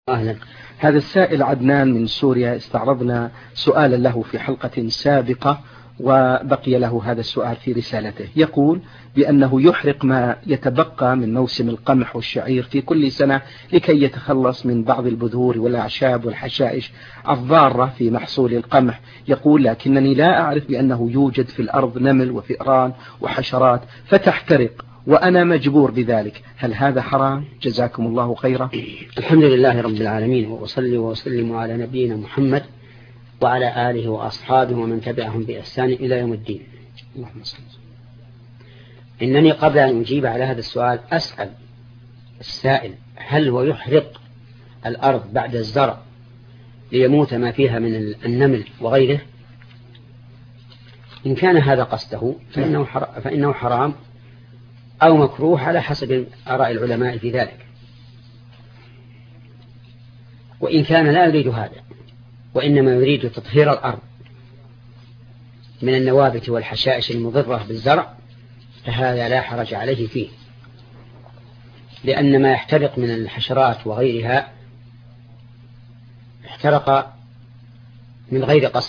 أهلا. هذا السائل عدنان من سوريا، استعرضنا سؤالا له في حلقة سابقة وبقي له هذا السؤال في رسالته. يقول بأنه يحرق ما يتبقى من موسم القمح والشعير في كل سنة لكي يتخلص من بعض البذور والأعشاب والحشائش الضارة في محصول القمح. يقول لكنني لا أعرف بأنه يوجد في الأرض نمل وفئران وحشرات فتحترق وأنا مجبور بذلك، هل هذا حرام؟ جزاكم الله خيرا. الحمد لله رب العالمين، وأصلي وأسلم على نبينا محمد وعلى آله وأصحابه ومن تبعهم بإحسان إلى يوم الدين. اللهم صل. إنني قبل أن أجيب على هذا السؤال أسأل السائل هل هو يحرق الأرض بعد الزرع ليموت ما فيها من النمل وغيره؟ إن كان هذا قصده فإنه حرام أو مكروه على حسب آراء العلماء في ذلك. وإن كان لا يريد هذا وإنما يريد تطهير الأرض من النوابت والحشائش المضرة بالزرع فهذا لا حرج عليه فيه، لأن ما يحترق من الحشرات وغيرها احترق من غير قصد،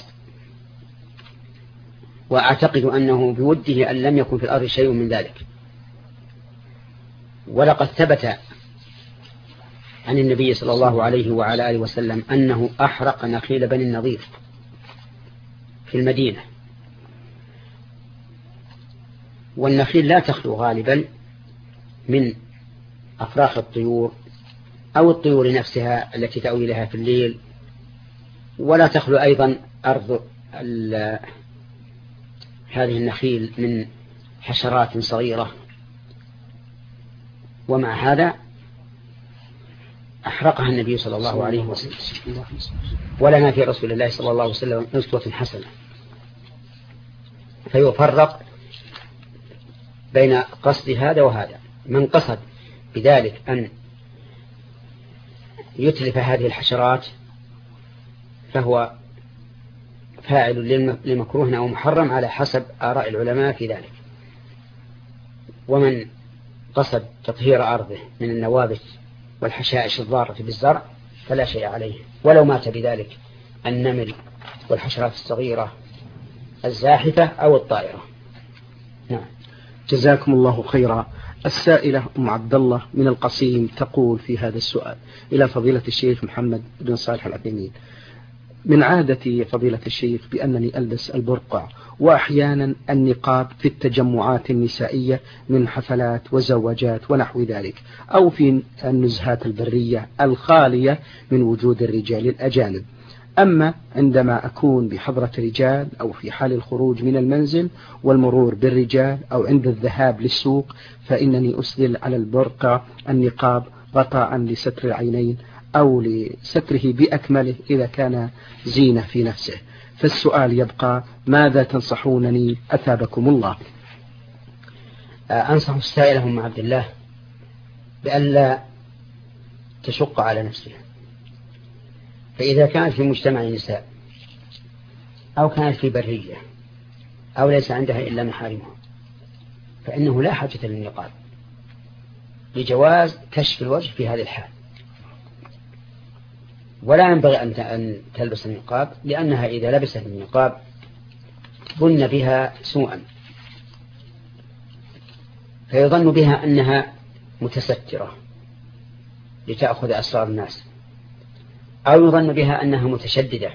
وأعتقد أنه بوده أن لم يكن في الأرض شيء من ذلك. ولقد ثبت عن النبي صلى الله عليه وعلى آله وسلم أنه أحرق نخيل بني النضير في المدينة. والنخيل لا تخلو غالبا من أفراخ الطيور أو الطيور نفسها التي تأوي لها في الليل، ولا تخلو أيضا أرض هذه النخيل من حشرات صغيرة. ومع هذا أحرقها النبي صلى الله عليه وسلم، ولنا في رسول الله صلى الله عليه وسلم أسوة حسنة. فيفرق بين قصد هذا وهذا. من قصد بذلك أن يتلف هذه الحشرات فهو فاعل لمكروه أو محرم على حسب آراء العلماء في ذلك. ومن قصد تطهير أرضه من النوابت والحشائش الضارة بالزرع فلا شيء عليه، ولو مات بذلك النمل والحشرات الصغيرة الزاحفة أو الطائرة. نعم. جزاكم الله خيرا. السائلة أم عبد الله من القصيم تقول في هذا السؤال إلى فضيلة الشيخ محمد بن صالح العثيمين: من عادتي فضيلة الشيخ بأنني ألبس البرقع وأحيانا النقاب في التجمعات النسائية من حفلات وزواجات ونحو ذلك، أو في النزهات البرية الخالية من وجود الرجال الأجانب. أما عندما أكون بحضرة رجال أو في حال الخروج من المنزل والمرور بالرجال أو عند الذهاب للسوق فإنني أسدل على البرقع النقاب غطاء لستر العينين أو لستره بأكمله إذا كان زينة في نفسه. فالسؤال يبقى: ماذا تنصحونني أثابكم الله؟ أنصح السائلة أم عبد الله بألا تشق على نفسها. فإذا كانت في مجتمع نساء أو كانت في برية أو ليس عندها إلا محارمها فإنه لا حاجة للنقاب لجواز كشف الوجه في هذه الحال. ولا ينبغي أن تلبس النقاب، لأنها إذا لبست النقاب ظن بها سوءا، فيظن بها أنها متسترة لتأخذ أسرار الناس، أو يظن بها أنها متشددة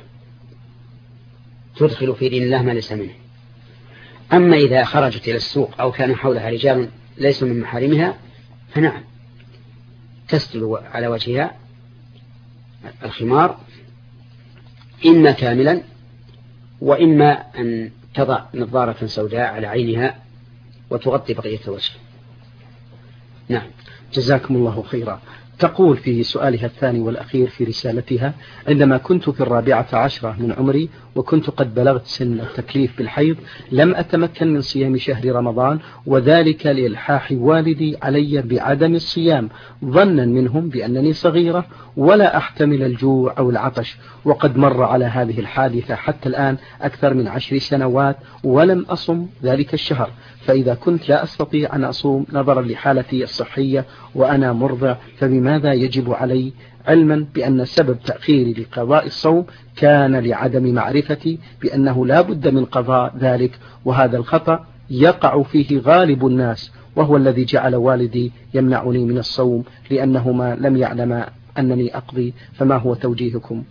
تدخل في دين الله ما ليس منه. أما إذا خرجت إلى السوق أو كان حولها رجال ليسوا من محارمها فنعم تسدل على وجهها الخمار إما كاملا وإما أن تضع نظارة سوداء على عينها وتغطي بقية الوجه. نعم. جزاكم الله خيرا. تقول في سؤالها الثاني والأخير في رسالتها: عندما كنت في 14 من عمري وكنت قد بلغت سن التكليف بالحيض لم أتمكن من صيام شهر رمضان، وذلك لإلحاح والدي علي بعدم الصيام ظنا منهم بأنني صغيرة ولا أحتمل الجوع أو العطش، وقد مر على هذه الحادثة حتى الآن أكثر من 10 سنوات ولم أصم ذلك الشهر. فإذا كنت لا أستطيع أن أصوم نظرا لحالتي الصحية وأنا مرضع فبماذا يجب علي علما بأن سبب تأخيري لقضاء الصوم كان لعدم معرفتي بأنه لا بد من قضاء ذلك، وهذا الخطأ يقع فيه غالب الناس، وهو الذي جعل والدي يمنعني من الصوم لأنهما لم يعلما أنني أقضي. فما هو توجيهكم؟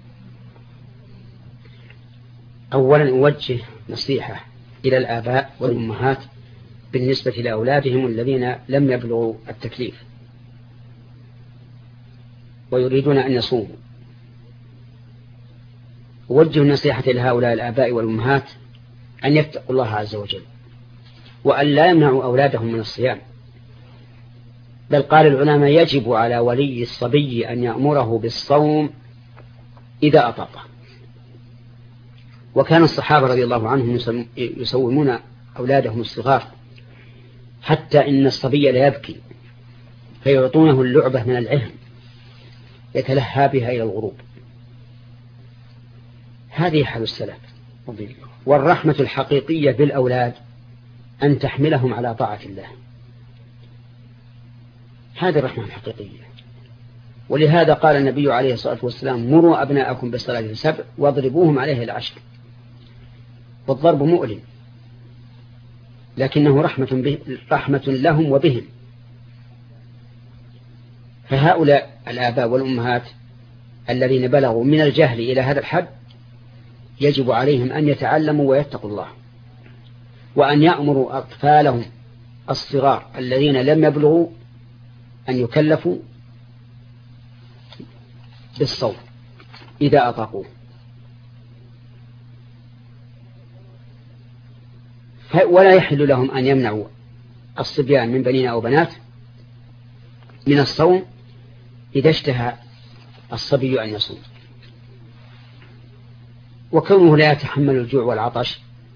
أولا أوجه نصيحة إلى الآباء والأمهات بالنسبة لأولادهم الذين لم يبلغوا التكليف ويريدون أن يصوموا. أوجه النصيحة لهؤلاء الآباء والأمهات أن يتقوا الله عز وجل، وأن لا يمنعوا أولادهم من الصيام، بل قال العلماء يجب على ولي الصبي أن يأمره بالصوم إذا أطاقه. وكان الصحابة رضي الله عنهم يسومون أولادهم الصغار، حتى إن الصبي لا يبكي فيعطونه اللعبة من العهن يتلهى بها إلى الغروب. هذه حال السلف. والرحمة الحقيقية بالأولاد أن تحملهم على طاعة الله، هذه الرحمة الحقيقية. ولهذا قال النبي عليه الصلاة والسلام: مروا أبناءكم بالصلاة لسبع واضربوهم عليها لعشر. والضرب مؤلم، لكنه رحمة لهم وبهم. فهؤلاء الآباء والأمهات الذين بلغوا من الجهل إلى هذا الحد يجب عليهم أن يتعلموا ويتقوا الله، وأن يأمروا أطفالهم الصغار الذين لم يبلغوا أن يكلفوا بالصوم إذا أطاقوه. ولا يحل لهم أن يمنعوا الصبيان من بنين أو بنات من الصوم إذا اشتهى الصبي أن يصوم. وكونه لا يتحمل الجوع والعطش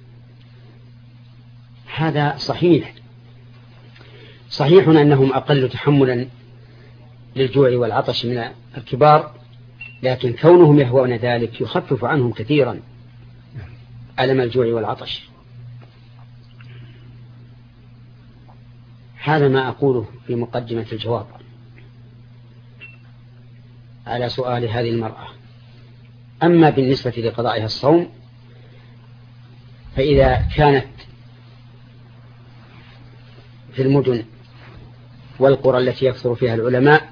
هذا صحيح أنهم أقل تحملا للجوع والعطش من الكبار، لكن كونهم يهوون ذلك يخفف عنهم كثيرا ألم الجوع والعطش. هذا ما أقوله في مقدمة الجواب على سؤال هذه المرأة. أما بالنسبة لقضائها الصوم، فإذا كانت في المدن والقرى التي يكثر فيها العلماء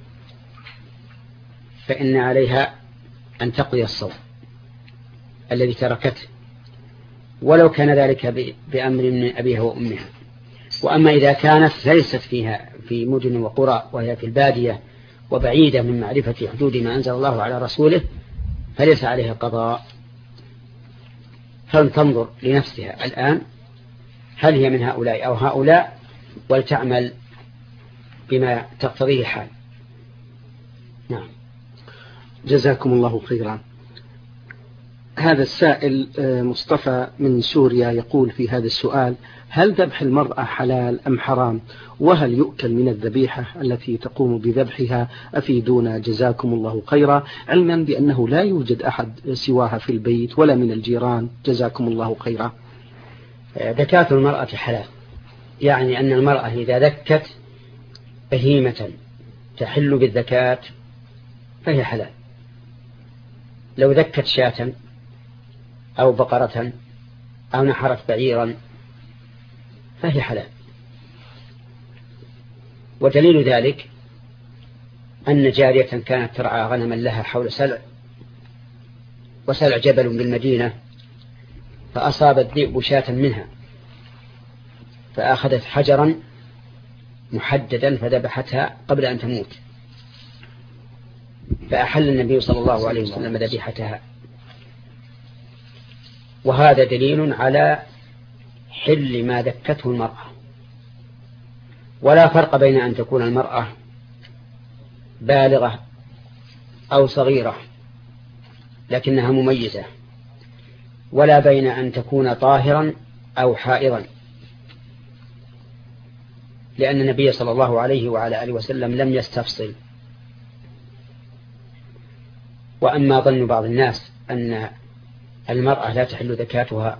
فإن عليها أن تقضي الصوم الذي تركته، ولو كان ذلك بأمر من أبيها وأمها. وأما إذا كانت ليست فيها في مدن وقرى وهي في البادية وبعيدة من معرفة حدود ما أنزل الله على رسوله فليس عليها قضاء، فلتنظر لنفسها الآن هل هي من هؤلاء أو هؤلاء، ولتعمل بما تقتضيه حال. نعم. جزاكم الله خيرا. هذا السائل مصطفى من سوريا يقول في هذا السؤال: هل ذبح المرأة حلال أم حرام؟ وهل يؤكل من الذبيحة التي تقوم بذبحها؟ أفيدونا جزاكم الله خيرا، علما بأنه لا يوجد أحد سواها في البيت ولا من الجيران. جزاكم الله خيرا. ذكاة المرأة حلال، يعني أن المرأة إذا ذكت بهيمة تحل بالذكاة فهي حلال. لو ذكت شاة أو بقرة أو نحرت بعيرا فهي حلال. ودليل ذلك أن جارية كانت ترعى غنما لها حول سلع، وسلع جبل بالمدينة، فأصاب الذئب شاة منها فأخذت حجرا محددا فذبحتها قبل أن تموت، فأحل النبي صلى الله عليه وسلم ذبيحتها. وهذا دليل على حل ما ذكته المرأة. ولا فرق بين أن تكون المرأة بالغة أو صغيرة لكنها مميزة، ولا بين أن تكون طاهرا أو حائضا، لأن النبي صلى الله عليه وعلى آله وسلم لم يستفصل. وأما ظن بعض الناس أن المرأة لا تحل ذكاتها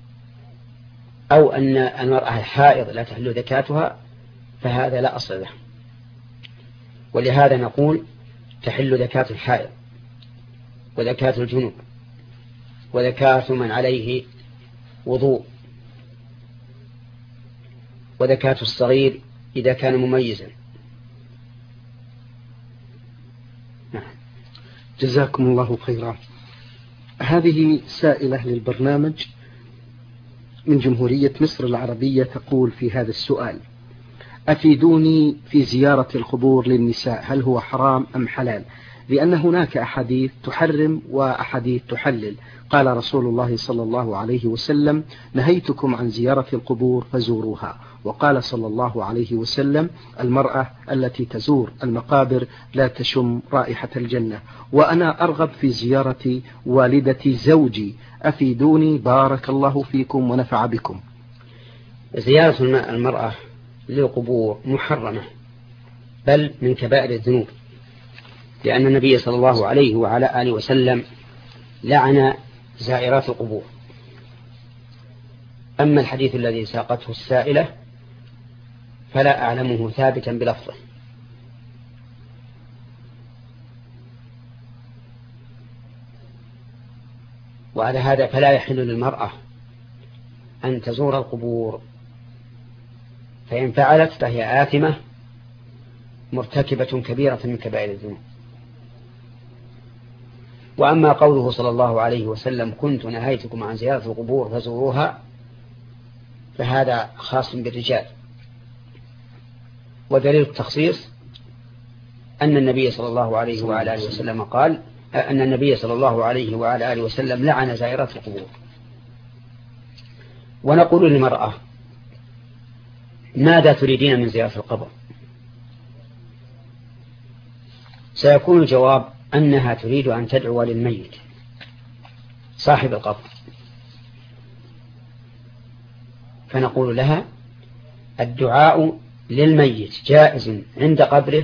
أو أن المرأة الحائض لا تحل ذكاتها فهذا لا أصل له. ولهذا نقول تحل زكاة الحائض وزكاة الجنوب وزكاة من عليه وضوء وزكاة الصغير إذا كان مميزا. جزاكم الله خيرا. هذه سائلة للبرنامج من جمهورية مصر العربية تقول في هذا السؤال: أفيدوني في زيارة القبور للنساء، هل هو حرام أم حلال؟ لأن هناك أحاديث تحرم وأحاديث تحلل. قال رسول الله صلى الله عليه وسلم: نهيتكم عن زيارة القبور فزوروها. وقال صلى الله عليه وسلم: المرأة التي تزور المقابر لا تشم رائحة الجنة. وأنا أرغب في زيارة والدة زوجي، أفيدوني بارك الله فيكم ونفع بكم. زيارة المرأة للقبور محرمة، بل من كبائر الذنوب، لأن النبي صلى الله عليه وعلى آله وسلم لعن زائرات القبور. أما الحديث الذي ساقته السائلة فلا أعلمه ثابتا بلفظه. وعلى هذا فلا يحل للمرأة أن تزور القبور، فإن فعلت فهي آثمة مرتكبة كبيرة من كبائر الذنوب. وأما قوله صلى الله عليه وسلم: كنت نهيتكم عن زيارة القبور فزوروها، فهذا خاص بالرجال. ودليل التخصيص أن النبي صلى الله عليه وعلى آله وسلم قال أن النبي صلى الله عليه وعلى آله وسلم لعن زائرات القبور. ونقول للمرأة: ماذا تريدين من زيارة القبر؟ سيكون الجواب أنها تريد أن تدعو للميت صاحب القبر، فنقول لها: الدعاء للميت جائز عند قبره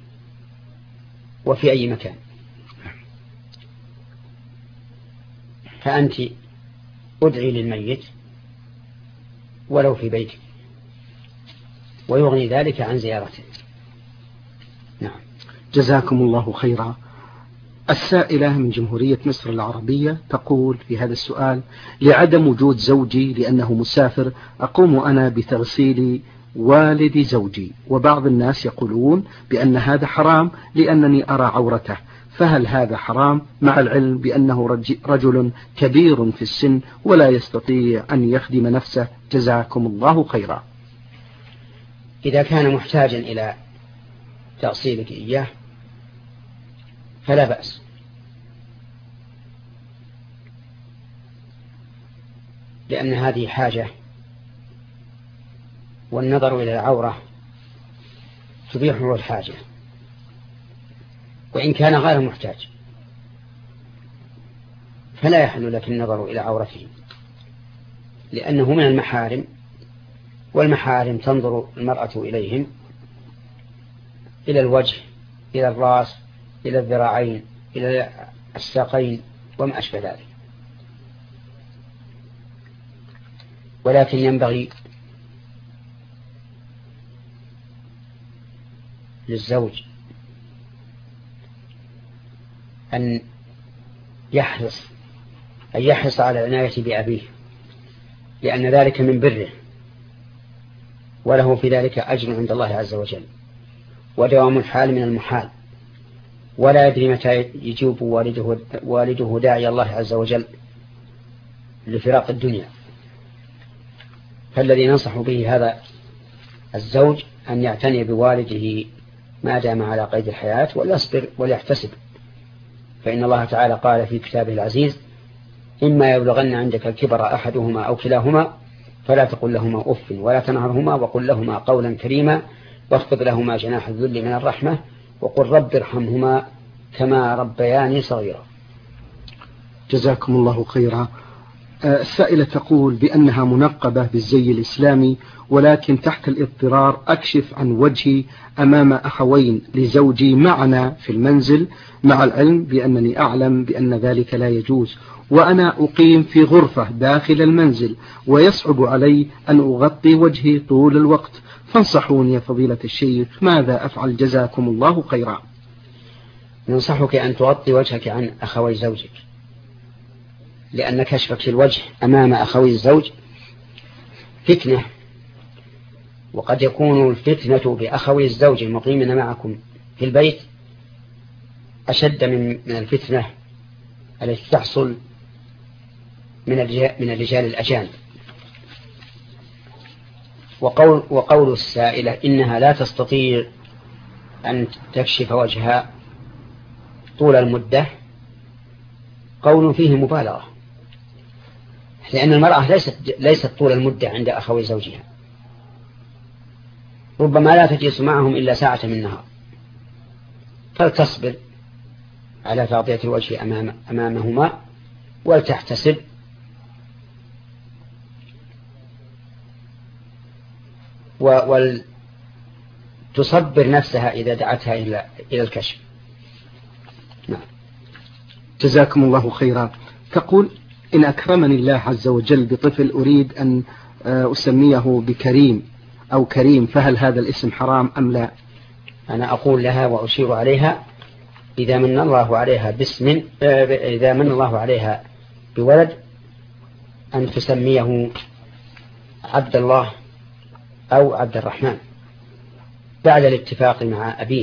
وفي أي مكان، فأنت ادعي للميت ولو في بيتك، ويغني ذلك عن زيارته. نعم. جزاكم الله خيرا. السائلة من جمهورية مصر العربية تقول في هذا السؤال: لعدم وجود زوجي لأنه مسافر، أقوم أنا بتغسيل والد زوجي، وبعض الناس يقولون بأن هذا حرام لأنني أرى عورته، فهل هذا حرام مع العلم بأنه رجل كبير في السن ولا يستطيع أن يخدم نفسه؟ جزاكم الله خيرا. إذا كان محتاجا إلى تغسيلك إياه فلا بأس، لأن هذه حاجة، والنظر إلى العورة تبيحه الحاجة وإن كان غير محتاج، فلا يحل لك النظر إلى عورته، لأنه من المحارم، والمحارم تنظر المرأة إليهم إلى الوجه، إلى الرأس، إلى الذراعين، إلى الساقين وما أشبه ذلك. ولكن ينبغي للزوج أن يحرص على العناية بأبيه، لأن ذلك من بره، وله في ذلك أجر عند الله عز وجل، ودوام الحال من المحال، ولا يدري متى يجوب والده داعي الله عز وجل لفراق الدنيا. فالذي ننصح به هذا الزوج أن يعتني بوالده ما دام على قيد الحياة، وليصبر وليحتسب، فإن الله تعالى قال في كتابه العزيز: إما يبلغن عندك الكبر أحدهما أو كلاهما فلا تقل لهما أف ولا تنهرهما وقل لهما قولا كريما واخفض لهما جناح الذل من الرحمة وقل رب ارحمهما كما ربياني صغيرا. جزاكم الله خيرا. السائلة تقول بأنها منقبة بالزي الإسلامي، ولكن تحت الاضطرار أكشف عن وجهي أمام أخوين لزوجي معنا في المنزل، مع العلم بأنني أعلم بأن ذلك لا يجوز، وأنا أقيم في غرفة داخل المنزل ويصعب علي أن أغطي وجهي طول الوقت، فانصحوني يا فضيلة الشيخ ماذا أفعل؟ جزاكم الله خيرا. ننصحك أن تغطي وجهك عن أخوي زوجك، لأن كشفك الوجه أمام أخوي الزوج فتنة، وقد يكون الفتنة بأخوي الزوج المقيمين معكم في البيت أشد من الفتنة التي تحصل من الرجال الأجانب. وقول السائلة إنها لا تستطيع أن تكشف وجهها طول المدة قول فيه مبالغة، لأن المرأة ليست طول المدة عند أخوي زوجها، ربما لا تجلس معهم إلا ساعة من النهار، فلتصبر على تغطية الوجه أمامهما ولتحتسب، ولتصبر نفسها إذا دعتها إلى الكشف. نعم. جزاكم الله خيرا. تقول: إن أكرمني الله عز وجل بطفل أريد أن أسميه بكريم أو كريم، فهل هذا الاسم حرام أم لا؟ أنا أقول لها وأشير عليها: إذا من الله عليها بولد أن تسميه عبد الله أو عبد الرحمن بعد الاتفاق مع أبيه،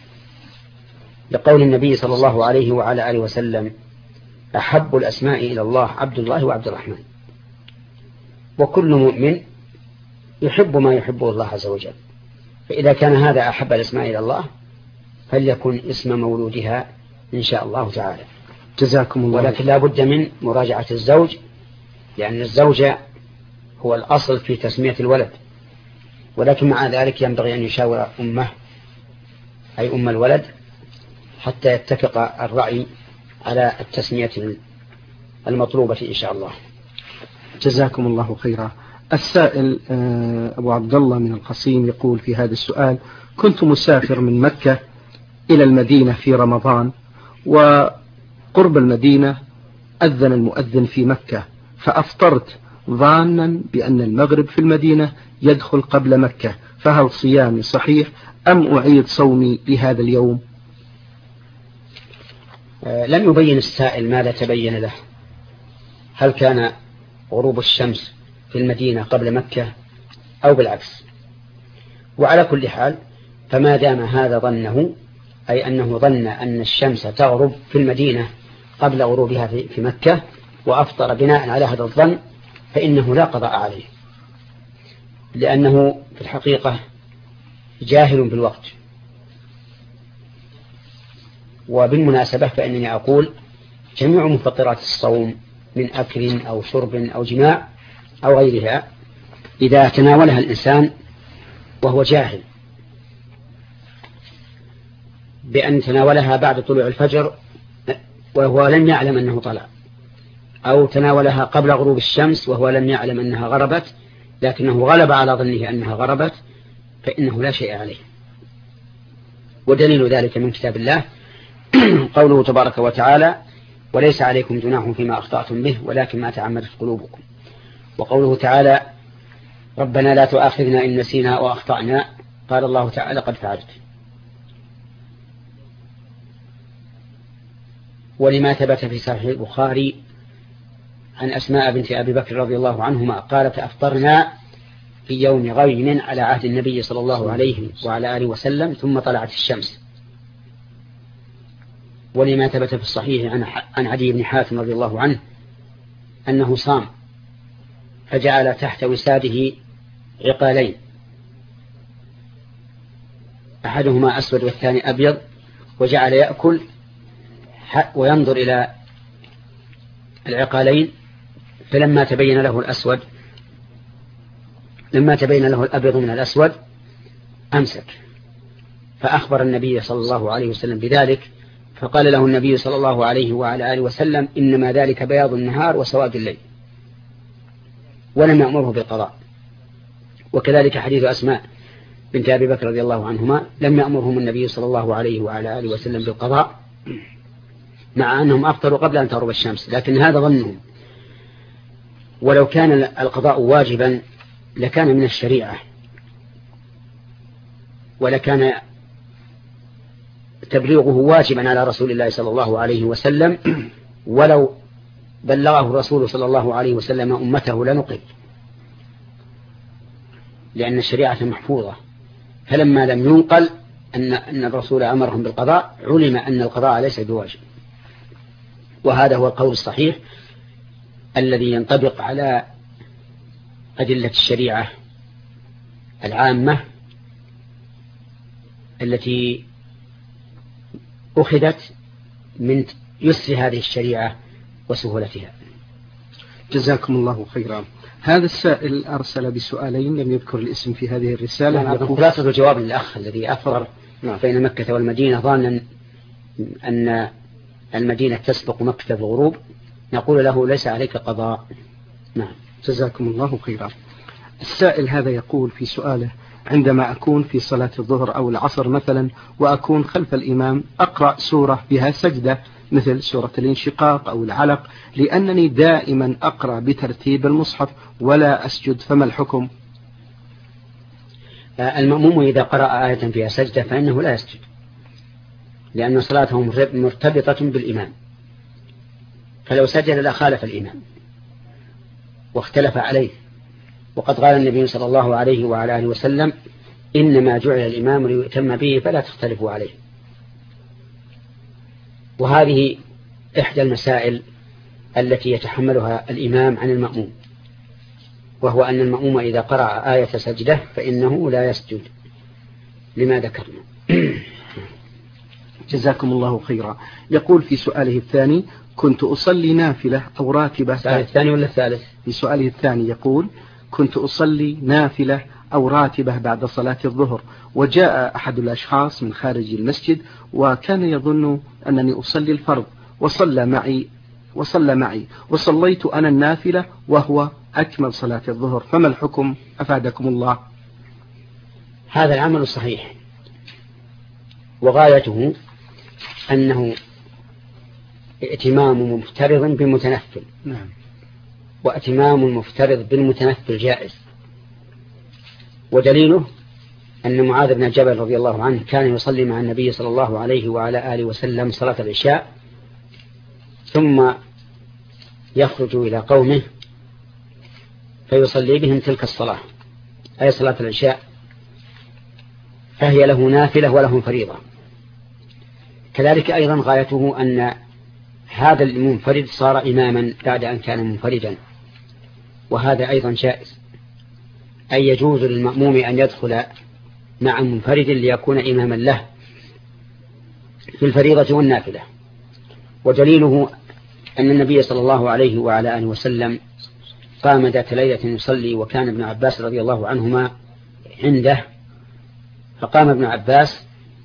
لقول النبي صلى الله عليه وعلى آله وسلم: أحب الأسماء إلى الله عبد الله وعبد الرحمن. وكل مؤمن يحب ما يحبه الله عز وجل، فإذا كان هذا أحب الأسماء إلى الله فليكن اسم مولودها إن شاء الله تعالى. جزاكم الله. ولكن لا بد من مراجعة الزوج، لأن الزوج هو الأصل في تسمية الولد، ولكن مع ذلك ينبغي أن يشاور أمه أي أم الولد حتى يتفق الرأي على التسمية المطلوبة إن شاء الله. جزاكم الله خيرا. السائل أبو عبد الله من القصيم يقول في هذا السؤال: كنت مسافر من مكة إلى المدينة في رمضان، وقرب المدينة أذن المؤذن في مكة، فأفطرت ظانا بأن المغرب في المدينة يدخل قبل مكة، فهل صيامي صحيح أم أعيد صومي لهذا اليوم؟ لم يبين السائل ماذا تبين له، هل كان غروب الشمس في المدينة قبل مكة أو بالعكس. وعلى كل حال فما دام هذا ظنه، أي أنه ظن أن الشمس تغرب في المدينة قبل غروبها في مكة وأفطر بناء على هذا الظن، فإنه لا قضاء عليه، لأنه في الحقيقة جاهل بالوقت. وبالمناسبة فإنني أقول: جميع مفطرات الصوم من أكل أو شرب أو جماع أو غيرها إذا تناولها الإنسان وهو جاهل بأن تناولها بعد طلوع الفجر وهو لم يعلم أنه طلع، أو تناولها قبل غروب الشمس وهو لم يعلم أنها غربت لكنه غلب على ظنه أنها غربت، فإنه لا شيء عليه. ودليل ذلك من كتاب الله قوله تبارك وتعالى: وليس عليكم جناح فيما أخطأتم به ولكن ما تعمدت قلوبكم. وقوله تعالى: ربنا لا تؤاخذنا إن نسينا وأخطأنا، قال الله تعالى: قد فعلت. ولما ثبت في صحيح البخاري عن أسماء بنت أبي بكر رضي الله عنهما قالت: أفطرنا في يوم غيم على عهد النبي صلى الله عليه وعلى آله وسلم ثم طلعت الشمس. ولما ثبت في الصحيح عن عدي بن حاتم رضي الله عنه أنه صام فجعل تحت وساده عقالين، أحدهما أسود والثاني أبيض، وجعل يأكل وينظر إلى العقالين، فلما تبين له الأبيض من الأسود أمسك، فأخبر النبي صلى الله عليه وسلم بذلك، فقال له النبي صلى الله عليه وعلى آله وسلم: إنما ذلك بياض النهار وسواد الليل، ولم يأمره بالقضاء. وكذلك حديث أسماء بنت أبي بكر رضي الله عنهما لم يأمرهم النبي صلى الله عليه وعلى آله وسلم بالقضاء، مع أنهم أفطروا قبل أن تغرب الشمس، لكن هذا ظنهم. ولو كان القضاء واجبا لكان من الشريعة، ولكان تبليغه واجبا على رسول الله صلى الله عليه وسلم، ولو بلغه الرسول صلى الله عليه وسلم أمته لنقل، لأن الشريعة محفوظة. فلما لم ينقل أن الرسول أمرهم بالقضاء علم أن القضاء ليس بواجب. وهذا هو القول الصحيح الذي ينطبق على أدلة الشريعة العامة التي أخذت من يسر هذه الشريعة وسهولتها. جزاكم الله خيرا. هذا السائل أرسل بسؤالين لم يذكر الاسم في هذه الرسالة. خلاصة الجواب للأخ الذي أفطر بين مكة والمدينة ظانا أن المدينة تسبق مكة في الغروب، نقول له ليس عليك قضاء. نعم، جزاكم الله خيرا. السائل هذا يقول في سؤاله: عندما أكون في صلاة الظهر أو العصر مثلا وأكون خلف الإمام أقرأ سورة بها سجدة مثل سورة الانشقاق أو العلق، لأنني دائما أقرأ بترتيب المصحف ولا أسجد، فما الحكم؟ المأموم إذا قرأ آية فيها سجدة فإنه لا يسجد، لأن صلاته مرتبطة بالإمام، فلو سجد لخالف الإمام واختلف عليه. وقد قال النبي صلى الله عليه وعلى آله وسلم: إنما جعل الإمام ليؤتم به فلا تختلفوا عليه. وهذه إحدى المسائل التي يتحملها الإمام عن المأموم، وهو أن المأموم إذا قرأ آية سجدة فإنه لا يسجد لما ذكرنا. جزاكم الله خيرا. يقول في سؤاله الثاني: كنت أصلي نافلة أو راتبة. السؤال الثاني ولا الثالث؟ في سؤاله الثاني يقول: كنت أصلي نافلة أو راتبة بعد صلاة الظهر، وجاء أحد الأشخاص من خارج المسجد وكان يظن أنني أصلي الفرض وصلى معي وصليت أنا النافلة وهو أكمل صلاة الظهر، فما الحكم أفادكم الله؟ هذا العمل الصحيح، وغايته أنه ائتمام مفترض بمتنفل. نعم. وائتمام المفترض بالمتنفل جائز. ودليله أن معاذ بن جبل رضي الله عنه كان يصلي مع النبي صلى الله عليه وعلى آله وسلم صلاة العشاء، ثم يخرج إلى قومه فيصلي بهم تلك الصلاة، أي صلاة العشاء، فهي له نافلة وله فريضة. كذلك أيضا غايته أن هذا المنفرد صار إماما بعد أن كان منفردا، وهذا أيضا جائز، أي يجوز للمأموم أن يدخل مع منفرد ليكون إماما له في الفريضة والنافلة. ودليله أن النبي صلى الله عليه وعلى آله وسلم قام ذات ليلة يصلي، وكان ابن عباس رضي الله عنهما عنده، فقام ابن عباس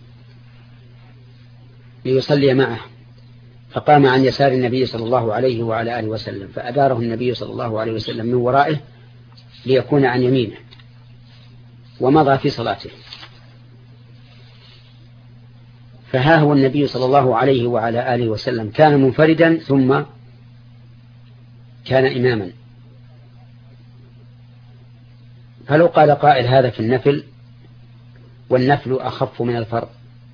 ليصلي معه، فقام عن يسار النبي صلى الله عليه وعلى آله وسلم، فأداره النبي صلى الله عليه وسلم من ورائه ليكون عن يمينه، ومضى في صلاته. فها هو النبي صلى الله عليه وعلى آله وسلم كان منفردا ثم كان إماما. فلو قال قائل هذا في النفل، والنفل أخف من الفرض،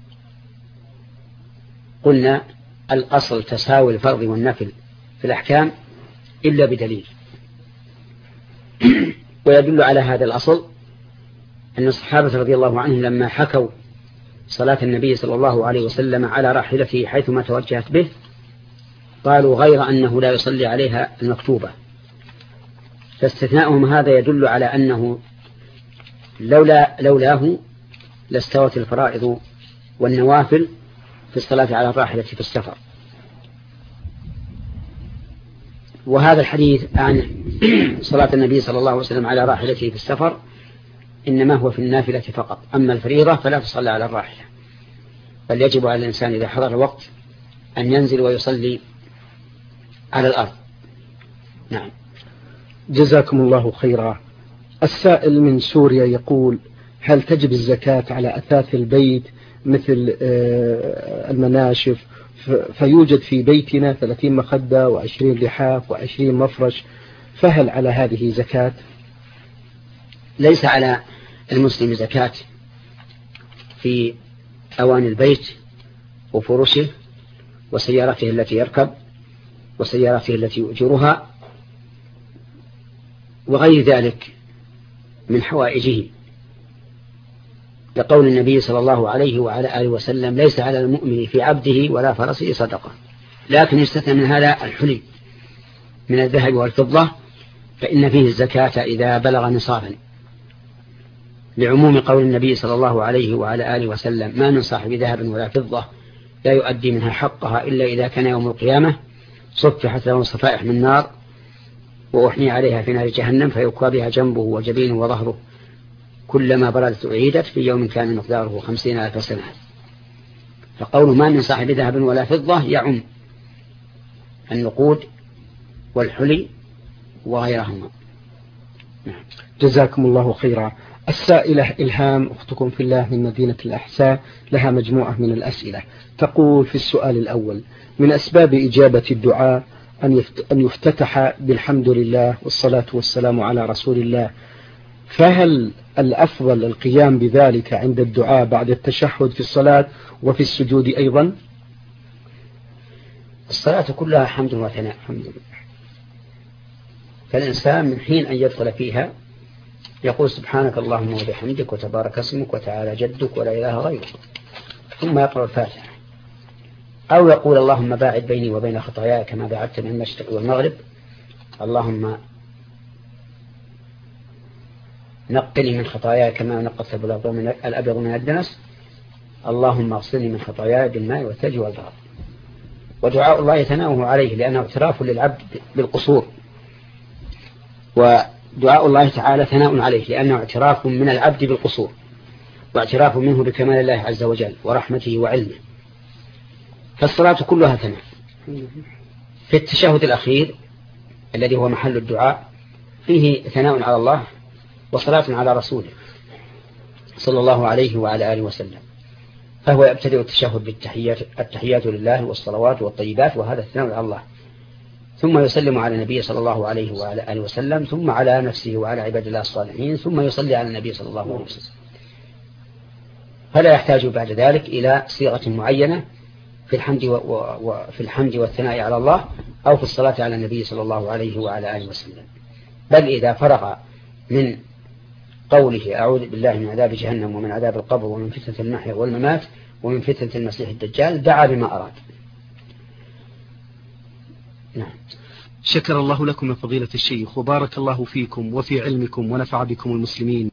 قلنا الأصل تساوي الفرض والنفل في الأحكام إلا بدليل. ويدل على هذا الأصل أن الصحابة رضي الله عنهم لما حكوا صلاة النبي صلى الله عليه وسلم على راحلته حيثما توجهت به، قالوا غير أنه لا يصلي عليها المكتوبة. فاستثناؤهم هذا يدل على أنه لولاه لاستوت الفرائض والنوافل في الصلاة على الراحلة في السفر. وهذا الحديث عن صلاة النبي صلى الله عليه وسلم على راحلته في السفر إنما هو في النافلة فقط، أما الفريضة فلا تصلى على الراحلة، بل يجب على الإنسان إذا حضر الوقت أن ينزل ويصلي على الأرض. نعم. جزاكم الله خيرا. السائل من سوريا يقول: هل تجب الزكاة على أثاث البيت مثل المناشف؟ فيوجد في بيتنا 30 مخدة و20 لحاف و20 مفرش، فهل على هذه زكاة؟ ليس على المسلم زكاة في أواني البيت وفرشه وسيارته التي يركب وسيارته التي يؤجرها وغير ذلك من حوائجه، لقول النبي صلى الله عليه وعلى آله وسلم: ليس على المؤمن في عبده ولا فرسه صدقة. لكن يستثنى من هذا الحلي من الذهب والفضة، فإن فيه الزكاة إذا بلغ نصابا، لعموم قول النبي صلى الله عليه وعلى آله وسلم: ما من صاحب ذهب ولا فضة لا يؤدي منها حقها إلا إذا كان يوم القيامة صفحت له صفائح من نار وأحمي عليها في نار جهنم فيكوى بها جنبه وجبينه وظهره كلما بردت أعيدت في يوم كان مقداره 50,000 سنة. فقول ما من صاحب ذهب ولا فضة يعم النقود والحلي وغيرهما. جزاكم الله خيرا. السائلة إلهام أختكم في الله من مدينة الأحساء لها مجموعة من الأسئلة. تقول في السؤال الأول: من أسباب إجابة الدعاء أن يفتتح بالحمد لله والصلاة والسلام على رسول الله، فهل الأفضل القيام بذلك عند الدعاء بعد التشهد في الصلاة وفي السجود أيضا؟ الصلاة كلها حمد وثناء، فالإنسان من حين أن يدخل فيها يقول: سبحانك اللهم وبحمدك وتبارك اسمك وتعالى جدك ولا إله غيرك، ثم يقرأ الفاتحة، أو يقول: اللهم باعد بيني وبين خطاياي كما باعدت بين المشرق والمغرب، اللهم نقني من خطاياي كما نقصت الأبيض من الدنس، اللهم اغسلني من خطاياي بالماء والثلج والبرد. ودعاء الله يتناوه عليه لأنه اعتراف للعبد بالقصور، ودعاء الله تعالى ثناء عليه لأنه اعتراف من العبد بالقصور واعتراف منه بكمال الله عز وجل ورحمته وعلمه. فالصلاة كلها ثناء. في التشهد الأخير الذي هو محل الدعاء فيه ثناء على الله وصلاة على رسوله صلى الله عليه وعلى آله وسلم، فهو يبتدئ التشهد التحيات لله والصلوات والطيبات، وهذا الثناء على الله، ثم يسلم على النبي صلى الله عليه وعلى آله وسلم، ثم على نفسه وعلى عباد الله الصالحين، ثم يصلي على النبي صلى الله عليه وسلم. فلا يحتاج بعد ذلك إلى صيغة معينة في الحمد والثناء على الله أو في الصلاة على النبي صلى الله عليه وعلى آله وسلم. بل إذا فرغ من قوله: أعوذ بالله من عذاب جهنم ومن عذاب القبر ومن فتنة المحيا والممات ومن فتنة المسيح الدجال، دعا بما أراد. نعم. شكر الله لكم يا فضيلة الشيخ، وبارك الله فيكم وفي علمكم ونفع بكم المسلمين.